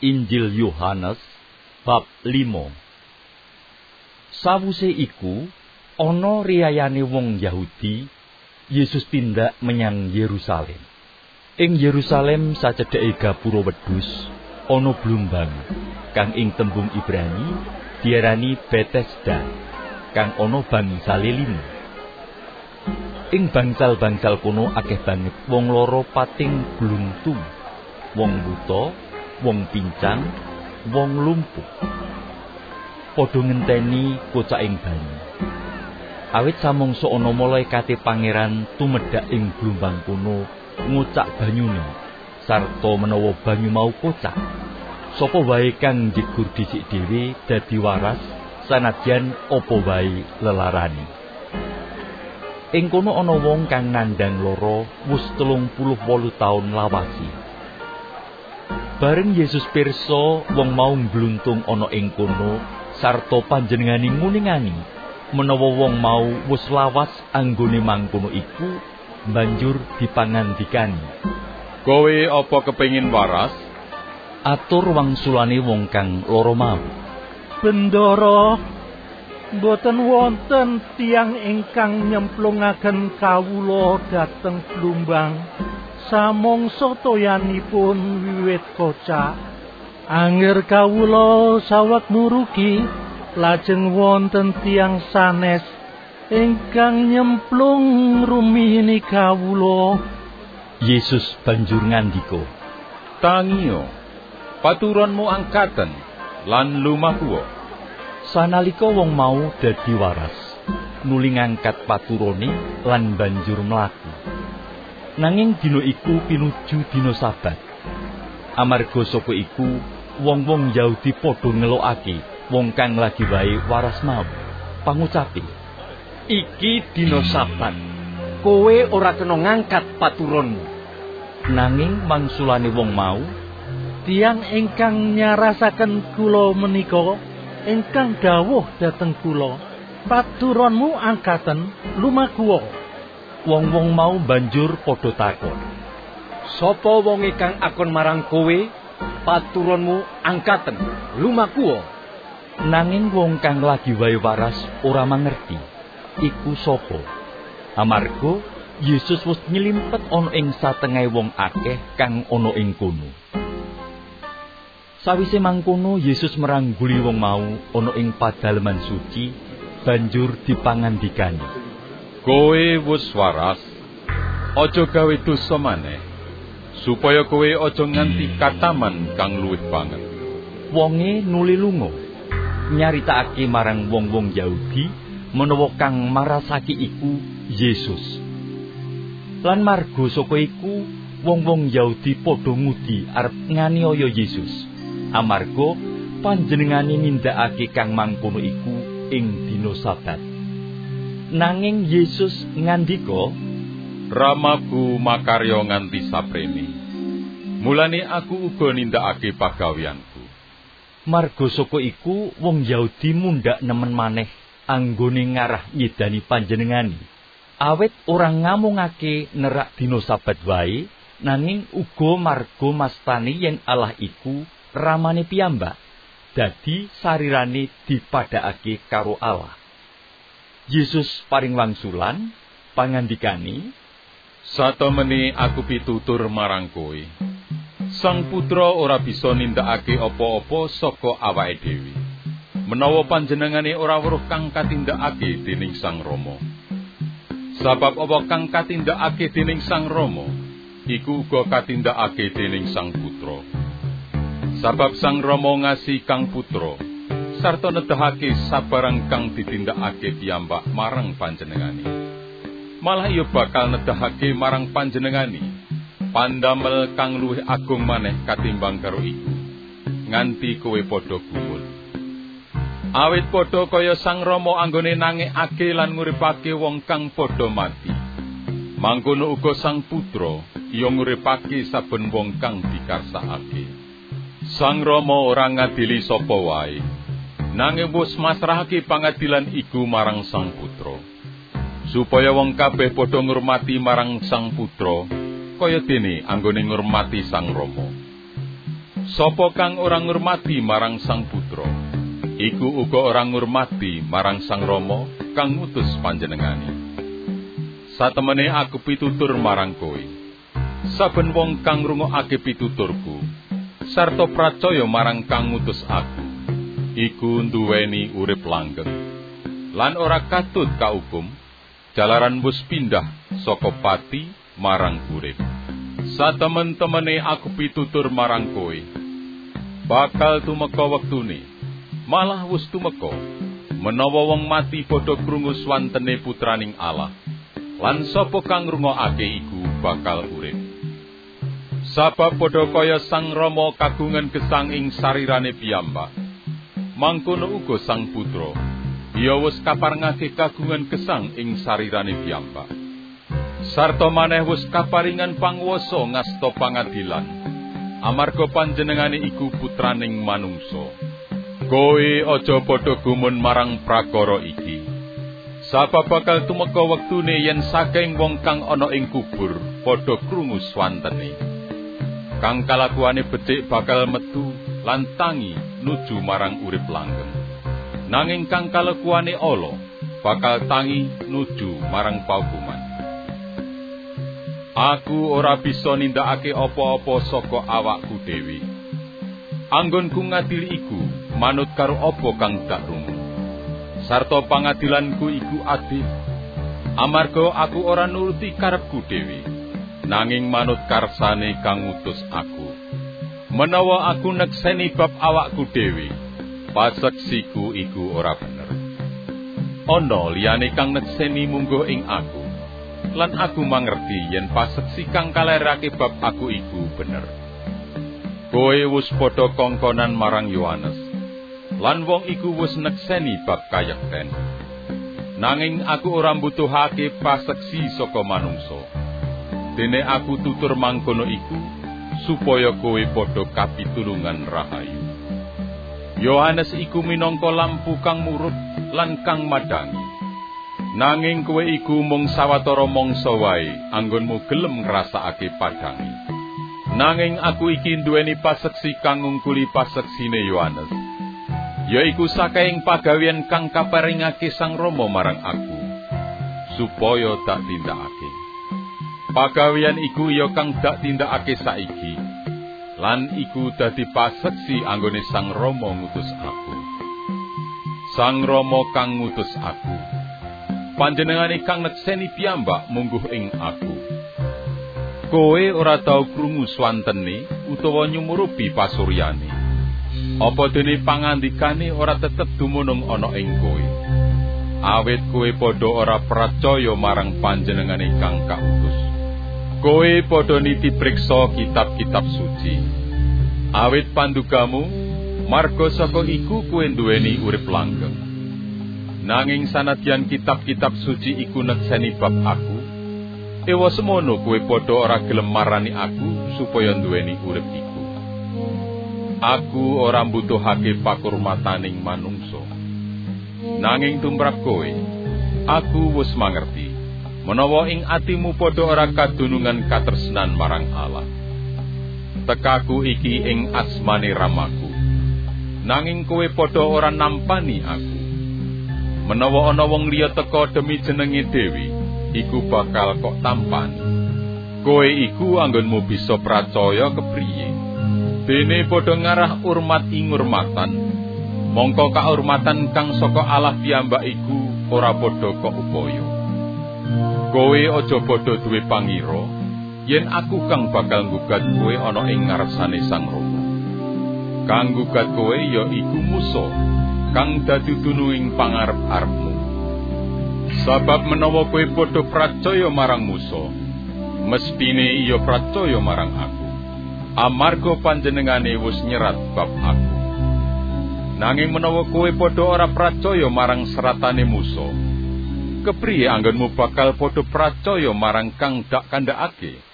Injil Yohanes bab 5. Sawuse iku ana riyayane wong Yahudi, Yesus tindak menyang Yerusalem. Ing Yerusalem sacedheke gapura wedhus ana blumbang kang ing tembung Ibrani diarani Betesda, kang ana bangsale 5. Ing bangsal-bangsal kono akeh banget wong lara pating bluntu, wong buta, wong pincang, wong lumpuh. Padha ngenteni kocaking banyu. Awit samangsa ana malaikate pangeran tumedhak ing blumbang kono ngocak banyune, sarta menawa banyu mau kocak, sapa wae kang njegur dhisik dhewe dadi waras sanadyan apa wae lelarani. Ing kono ana wong kang nandhang lara wis 38 taun lawasi. Bareng Yesus pirsa wong mau mbluntung ana ing kono sarta panjenengane nguningani menawa wong mau wis lawas anggone mangkono iku, banjur dipangandikani, "Kowe apa kepengin waras?" Atur wangsulane wong kang lara mau, "Bendara, boten wonten tiyang ingkang nyemplungaken kawula dhateng blumbang samangsa toyanipun wiwit kocak. Angger kawula saweg murugi, lajeng wonten tiyang sanes ingkang nyemplung rumihini kawula." Yesus banjur ngandika, "Tangiyo, paturonmu angkaten lan lumaku." Sanalika wong mau dadi waras, nuli ngangkat paturone lan banjur mlaku. Nanging dina iku pinuju dina Sabat. Amarga saka iku wong-wong Yahudi padha ngelokake wong kang lagi wae waras mau, pangucape, "Iki dina Sabat, kowe ora kena ngangkat paturonmu." Nanging mangsulane wong mau, "Tiyang ingkang nyarasaken kula menika ingkang dawuh dhateng kula, paturonmu angkaten lumaku." Wong-wong mau banjur padha takon, "Sapa wong kang akon marang kowe, paturonmu angkaten lumaku?" Nanging wong kang lagi wae waras ora mangerti iku sapa. Amarga Yesus wis nylimpet ana ing satengahé wong akeh kang ana ing kono. Sawise mangkono Yesus merangguli wong mau ana ing padaleman suci, banjur dipangandikani, "Kowe wis waras, aja gawe dosa maneh, supaya kowe aja nganti kataman kang luwih banget." Wonge nuli lunga, nyaritakake marang wong-wong Yahudi menawa kang marasake iku Yesus. Lan marga saka iku wong-wong Yahudi padha ngudi arep nganiaya Yesus, amarga panjenengane nindakake kang mangkono iku ing dina Sabat. Nanging Yesus ngandika, "Ramaku makarya nganti saprene, mulane aku uga nindakake pagaweanku." Marga saka iku wong Yahudi mundhak nemen maneh anggone ngarah nyedani panjenengane, awit ora ngamungake nerak dina Sabat wae, nanging uga marga mastani yen Allah iku ramane piyambak, dadi sarirane dipadhakake karo Allah. Yesus paring wangsulan pangandikane, "Satemene aku pitutur marang kowe, Sang Putra ora bisa nindakake apa-apa saka awake dhewe, menawa panjenengane ora weruh kang katindakake dening Sang Rama. Sabab apa kang katindakake dening Sang Rama, iku uga katindakake dening Sang Putra. Sabab Sang Rama ngasihi Kang Putra, sarta nedahake sabarang kang ditindakake piyambak marang panjenengane. Malah ia bakal nedahake marang panjenengane pandamel kang luwih agung maneh katimbang karo iku, nganti kowe padha gumul. Awit padha kaya Sang Rama anggone nangekake lan nguripake wong kang padha mati, mangkono uga Sang Putra ya nguripake saben wong kang dikarsakake. Sang Rama ora ngadili sapa wae, nanging wis masrahake pangadilan iku marang Sang Putra, supaya wong kabeh padha ngurmati marang Sang Putra kaya dene anggone ngurmati Sang Rama. Sapa kang ora ngurmati marang Sang Putra, iku uga ora ngurmati marang Sang Rama kang ngutus panjenengane. Satemene aku pitutur marang kowe, saben wong kang ngrungokake pituturku sarta pracaya marang kang ngutus aku, iku nduweni urip langgeng lan ora katut kaukum, jalaran wis pindah saka pati marang urip. Satemen-temene aku pitutur marang kowe, bakal tumeka wektune, malah wis tumeka, menawa wong mati padha krungu swantene putraning Allah, lan sapa kang ngrungokake iku bakal urip. Sabab padha kaya Sang Rama kagungan gesang ing sarirane piyambak, mangkono uga Sang Putra ya wis kaparengake kagungan gesang ing sarirane piyambak. Sarta maneh wis kaparingan panguwasa ngasta pangadilan, amarga panjenengane iku putraning manungsa. Kowe aja padha gumun marang prakara iki, sabab bakal tumeka wektune yen saking wong kang ana ing kubur padha krungu swantene. Kang kalakuane becik bakal metu lan tangi nuju marang urip langgeng. Nanging kang kalakuane ala bakal tangi nuju marang paukuman. Aku ora bisa nindakake apa-apa saka awakku dhewe. Anggonku ngadili iku manut karo apa kang dak rungu. Sarta pangadilanku iku adil, amarga aku ora nuruti karepku dhewe, nanging manut karsane kang ngutus aku. Menawa aku nekseni bab awakku dhewe, paseksiku iku ora bener. Ana liyane kang nekseni munggo ing aku, lan aku mangerti yen paseksi kang kalerake bab aku iku bener. Kowe wis padha kongkonan marang Yohanes, lan wong iku wis nekseni bab kayekten. Nanging aku ora mbutuhake paseksi saka manungsa. Dene aku tutur mangkono iku supaya kowe padha kapitulungan rahayu. Yohanes iku minangka lampu kang murub lan kang madangi. Nanging kowe iku mung sawetara mangsa wae anggonmu gelem ngrasakake padange. Nanging aku iki nduweni paseksi kang ngungkuli paseksine Yohanes, yaiku saking pagawean kang kaparingake Sang Rama marang aku, supaya tak tindakake. Pagawean iku ya kang dak tindakake saiki, lan iku dadi paseksi anggone Sang Rama ngutus aku. Sang Rama kang ngutus aku, panjenengane kang nekseni piyambak mungguh ing aku. Kowe ora tau krungu swantene utawa nyumurupi pasuryane. Apa dene pangandikane ora tetep dumunung ana ing kowe. Awit kowe padha ora percaya marang panjenengane kang kautus. Kowe padha niti priksa kitab-kitab suci. Awit pandugamu, marga saka iku kowe nduweni urip langgeng. Nanging sanadyan kitab-kitab suci iku nekseni bab aku, ewa semono kowe padha ora gelem marani aku supaya nduweni urip iku. Aku ora mbutuhake pakurmataning manungsa. Nanging tumrap kowe, aku wis mangerti menawa ing atimu padha ora kadunungan katresnan marang Allah. Tekaku iki ing asmane Ramaku, nanging kowe padha ora nampani aku. Menawa ana wong liya teka demi jenenge dhewe, iku bakal kok tampani. Kowe iku anggonmu bisa pracaya kepriye. Dene padha ngarah urmat ing urmatan, mongko kaurmatan kang saka Allah piyambak iku ora padha kok upaya. Kowe aja padha duwe pangira yen aku kang bakal nggugat kowe ana ing ngarsane Sang Rama. Kang nggugat kowe ya iku Musa kang dadi tunuing pangarep-arepmu. Sabab menawa kowe padha pracaya marang Musa, mestine iya pracaya marang aku, amarga panjenengane wis nyerat bab aku. Nanging menawa kowe padha ora pracaya marang seratane Musa, kepriye anggonmu bakal padha pracaya marang kang dak kandhakake?